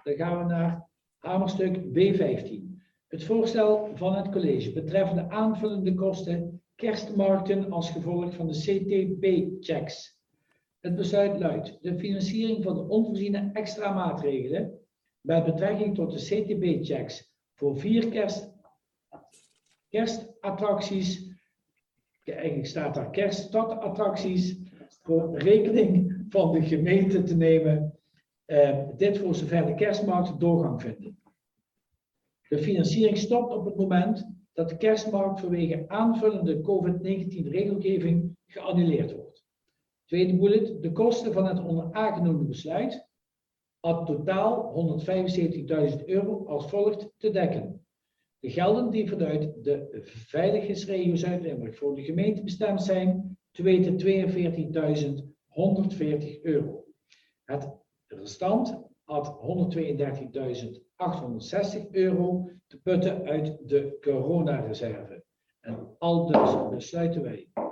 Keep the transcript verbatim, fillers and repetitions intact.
Dan gaan we naar hamerstuk B vijftien. Het voorstel van het college betreffende aanvullende kosten kerstmarkten als gevolg van de C T B-checks. Het besluit luidt: de financiering van de onvoorziene extra maatregelen met betrekking tot de C T B-checks voor vier kerst, kerstattracties, eigenlijk staat daar kerststadattracties, voor rekening van de gemeente te nemen. Uh, dit voor zover de kerstmarkt doorgang vindt. De financiering stopt op het moment dat de kerstmarkt vanwege aanvullende COVID negentien regelgeving geannuleerd wordt. Tweede bullet, de kosten van het onder A genoemde besluit, ad totaal honderdvijfenzeventigduizend euro als volgt te dekken. De gelden die vanuit de veiligheidsregio Zuid-Limburg voor de gemeente bestemd zijn, te weten tweeënveertigduizend honderdveertig euro. Het restant had honderdtweeëndertigduizend achthonderdzestig euro te putten uit de coronareserve. En al dus besluiten wij